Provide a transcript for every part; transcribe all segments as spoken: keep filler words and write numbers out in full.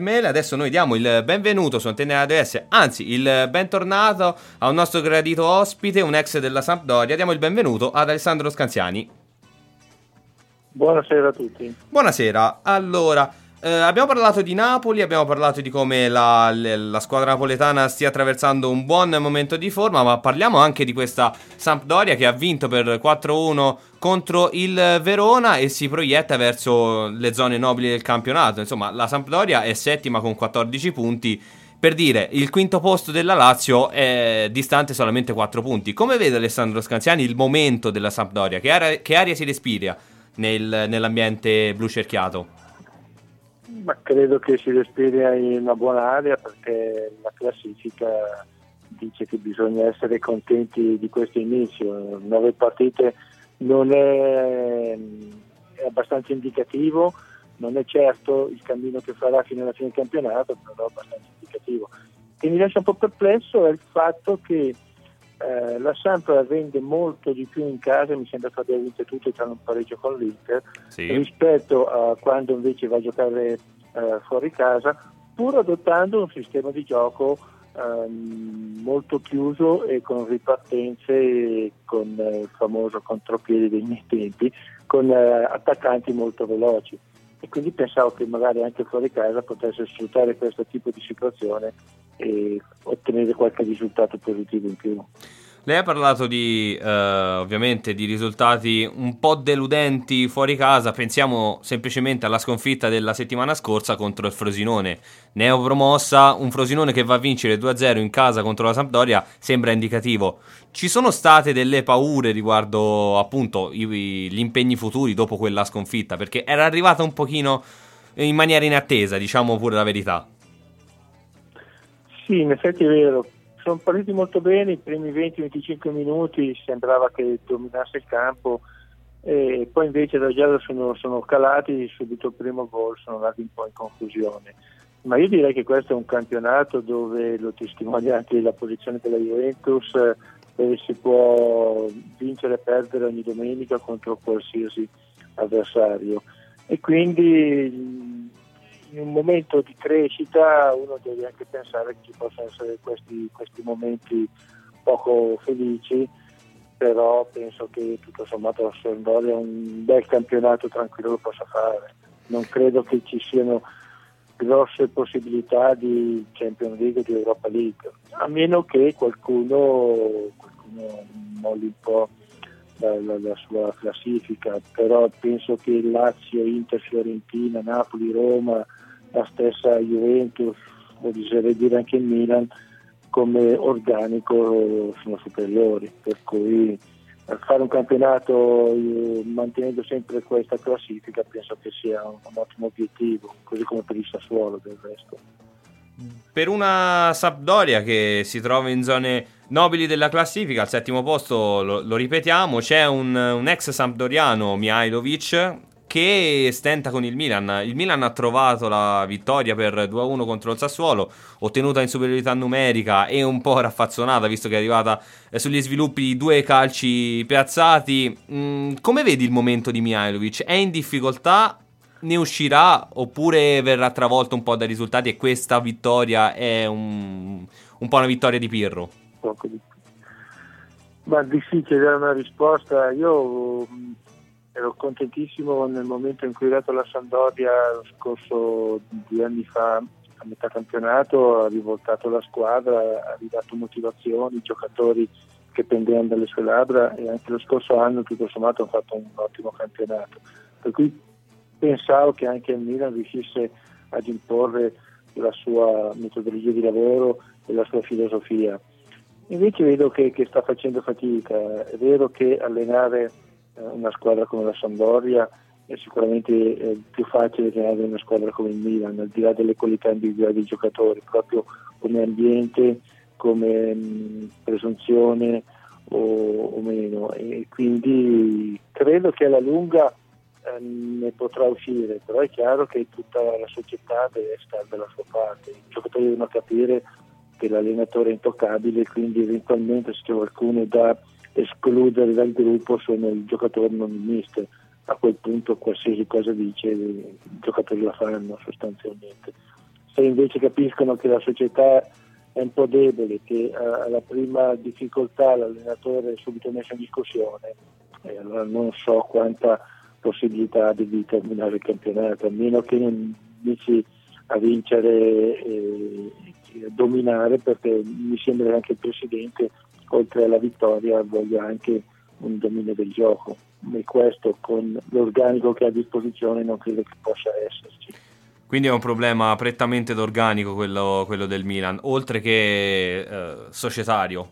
Mele. Adesso noi diamo il benvenuto su Antenne Radio S, anzi il bentornato a un nostro gradito ospite, un ex della Sampdoria. Diamo il benvenuto ad Alessandro Scanziani. Buonasera a tutti. Buonasera. Allora, eh, abbiamo parlato di Napoli, abbiamo parlato di come la, la squadra napoletana stia attraversando un buon momento di forma, ma parliamo anche di questa Sampdoria che ha vinto per quattro a uno contro il Verona e si proietta verso le zone nobili del campionato. Insomma, la Sampdoria è settima con quattordici punti. Per dire, il quinto posto della Lazio è distante solamente quattro punti. Come vede Alessandro Scanziani il momento della Sampdoria? Che aria, che aria si respira nel, nell'ambiente blu cerchiato? Ma credo che si respiri in una buona area, perché la classifica dice che bisogna essere contenti di questo inizio. Nove partite non è, è abbastanza indicativo, non è certo il cammino che farà fino alla fine del campionato, però è abbastanza indicativo. Che mi lascia un po' perplesso è il fatto che eh, la Samp rende molto di più in casa, mi sembra che abbia vinto tutto tra un pareggio con l'Inter, sì, rispetto a quando invece va a giocare eh, fuori casa, pur adottando un sistema di gioco ehm, molto chiuso e con ripartenze, con eh, il famoso contropiede dei miei tempi, con eh, attaccanti molto veloci. E quindi pensavo che magari anche fuori casa potesse sfruttare questo tipo di situazione e ottenere qualche risultato positivo in più. lei ha parlato di eh, ovviamente di risultati un po' deludenti fuori casa. Pensiamo semplicemente alla sconfitta della settimana scorsa contro il Frosinone, neopromossa. Un Frosinone che va a vincere due a zero in casa contro la Sampdoria sembra indicativo. Ci sono state delle paure riguardo appunto i, gli impegni futuri dopo quella sconfitta, perché era arrivata un pochino in maniera inattesa, diciamo pure la verità. Sì, in effetti è vero. Sono partiti molto bene, i primi venti venticinque minuti sembrava che dominasse il campo, e poi invece da giallo sono, sono calati, subito il primo gol sono andati un po' in confusione. Ma io direi che questo è un campionato dove, lo testimonia anche la posizione della Juventus, dove si può vincere e perdere ogni domenica contro qualsiasi avversario, e quindi in un momento di crescita uno deve anche pensare che ci possano essere questi, questi momenti poco felici, però penso che tutto sommato la Sampdoria un bel campionato tranquillo lo possa fare. Non credo che ci siano grosse possibilità di Champions League o di Europa League, a meno che qualcuno, qualcuno molli un po' la, la, la sua classifica, però penso che Lazio, Inter, Fiorentina, Napoli, Roma, la stessa Juventus, oserei dire anche il Milan, come organico sono superiori, per cui fare un campionato eh, mantenendo sempre questa classifica penso che sia un, un ottimo obiettivo, così come per il Sassuolo del resto. Per una Sampdoria che si trova in zone nobili della classifica, al settimo posto, lo, lo ripetiamo, c'è un, un ex sampdoriano, Mihajlovic, che stenta con il Milan. Il Milan ha trovato la vittoria per due a uno contro il Sassuolo, ottenuta in superiorità numerica e un po' raffazzonata, visto che è arrivata eh, sugli sviluppi di due calci piazzati. Mm, come vedi il momento di Mihajlovic? È in difficoltà? Ne uscirà oppure verrà travolto un po' dai risultati e questa vittoria è un, un po' una vittoria di Pirro? Poco di più. Ma difficile dare una risposta. Io mh, ero contentissimo nel momento in cui è dato la Sampdoria lo scorso due anni fa, a metà campionato, ha rivoltato la squadra, ha ridato motivazioni, i giocatori che pendevano dalle sue labbra, e anche lo scorso anno tutto sommato ha fatto un ottimo campionato, per cui pensavo che anche il Milan riuscisse ad imporre la sua metodologia di lavoro e la sua filosofia. Invece vedo che, che sta facendo fatica. È vero che allenare eh, una squadra come la Sampdoria è sicuramente eh, più facile che allenare una squadra come il Milan, al di là delle qualità individuali dei giocatori, proprio come ambiente, come mh, presunzione o, o meno. E quindi credo che alla lunga ne potrà uscire, però è chiaro che tutta la società deve stare dalla sua parte, i giocatori devono capire che l'allenatore è intoccabile, quindi eventualmente se c'è qualcuno da escludere dal gruppo sono i giocatori non il mister. A quel punto qualsiasi cosa dice i giocatori la fanno sostanzialmente. Se invece capiscono che la società è un po' debole, che alla prima difficoltà l'allenatore è subito messo in discussione, e allora non so quanta possibilità di terminare il campionato, a meno che non inizi a vincere e a dominare, perché mi sembra che anche il presidente, oltre alla vittoria, voglia anche un dominio del gioco, e questo con l'organico che ha a disposizione non credo che possa esserci. Quindi è un problema prettamente d'organico quello, quello del Milan, oltre che eh, societario.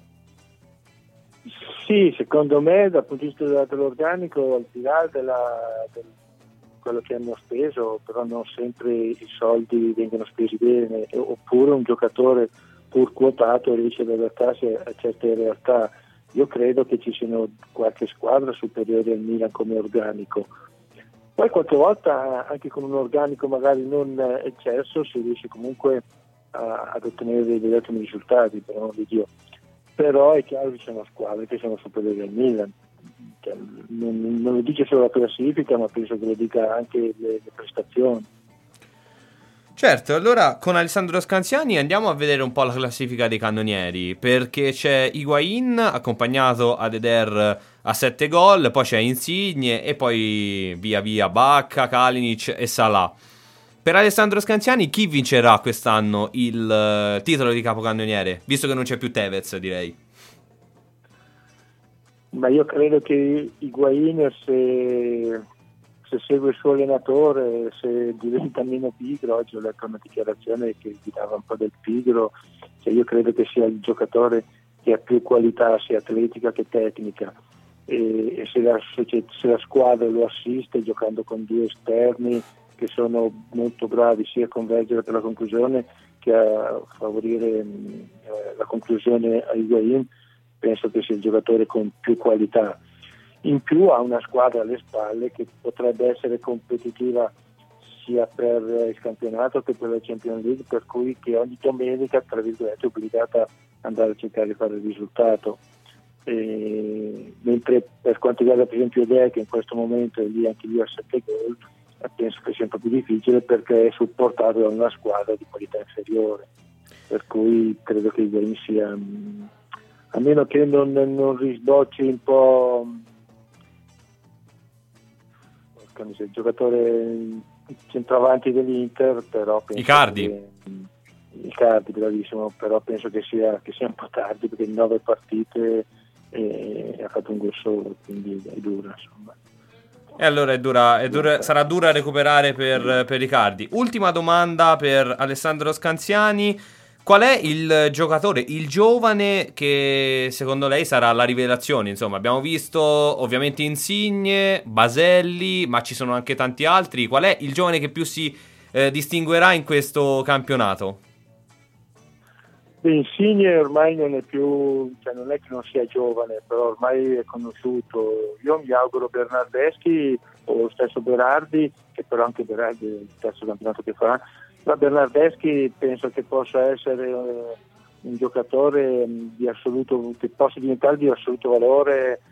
Sì, secondo me dal punto di vista dell'organico, al di là della, del quello che hanno speso, però non sempre i soldi vengono spesi bene, oppure un giocatore pur quotato riesce ad adattarsi a certe realtà. Io credo che ci siano qualche squadra superiore al Milan come organico. Poi qualche volta anche con un organico magari non eccesso si riesce comunque a, ad ottenere degli ottimi risultati, per amor di Dio. Però è chiaro che ci sono squadre che sono superiori al Milan. Cioè, non, non lo dice solo la classifica, ma penso che lo dica anche le, le prestazioni. Certo, allora con Alessandro Scanziani andiamo a vedere un po' la classifica dei cannonieri, perché c'è Higuain accompagnato ad Eder a sette gol, poi c'è Insigne e poi via via Bacca, Kalinic e Salah. Per Alessandro Scanziani chi vincerà quest'anno il titolo di capocannoniere, visto che non c'è più Tevez, direi? Ma io credo che Higuain, se, se segue il suo allenatore, se diventa meno pigro, oggi ho letto una dichiarazione che gli dava un po' del pigro, cioè io credo che sia il giocatore che ha più qualità sia atletica che tecnica, e, e se, la, se la squadra lo assiste giocando con due esterni che sono molto bravi sia a convergere per la conclusione che a favorire mh, la conclusione a Higuain, penso che sia il giocatore con più qualità. In più ha una squadra alle spalle che potrebbe essere competitiva sia per il campionato che per la Champions League, per cui che ogni domenica, tra virgolette, è obbligata ad andare a cercare di fare il risultato. E, mentre per quanto riguarda per esempio Eder, che in questo momento è lì anche lì a sette gol, penso che sia un po' più difficile perché è supportato da una squadra di qualità inferiore, per cui credo che il sia, a meno che non, non risbocci un po' il giocatore centravanti dell'Inter, però penso Icardi. che, Icardi, bravissimo, però penso che sia, che sia un po' tardi, perché in nove partite e ha fatto un gol solo, quindi è dura, insomma. E allora è dura, è dura, sarà dura recuperare per, per Icardi. Ultima domanda per Alessandro Scanziani: qual è il giocatore, il giovane che secondo lei sarà la rivelazione? Insomma, abbiamo visto ovviamente Insigne, Baselli, ma ci sono anche tanti altri. Qual è il giovane che più si eh, distinguerà in questo campionato? Beh, Insigne ormai non è più, cioè non è che non sia giovane, però ormai è conosciuto. Io mi auguro Bernardeschi o lo stesso Berardi, che però anche Berardi è il terzo campionato che fa. Ma Bernardeschi penso che possa essere eh, un giocatore di assoluto, che possa diventare di assoluto valore